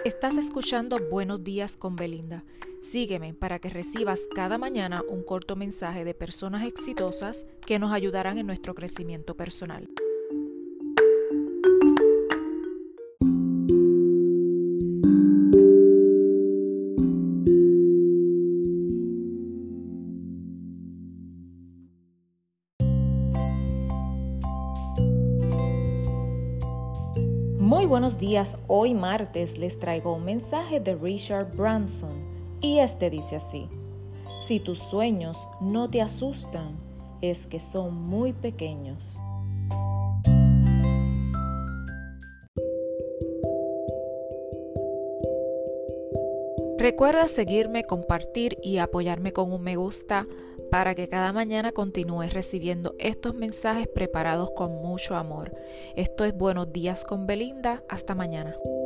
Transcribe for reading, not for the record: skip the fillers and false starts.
Estás escuchando Buenos Días con Belinda. Sígueme para que recibas cada mañana un corto mensaje de personas exitosas que nos ayudarán en nuestro crecimiento personal. Muy buenos días, hoy martes les traigo un mensaje de Richard Branson y este dice así: si tus sueños no te asustan, es que son muy pequeños. Recuerda seguirme, compartir y apoyarme con un me gusta para que cada mañana continúes recibiendo estos mensajes preparados con mucho amor. Esto es Buenos Días con Belinda. Hasta mañana.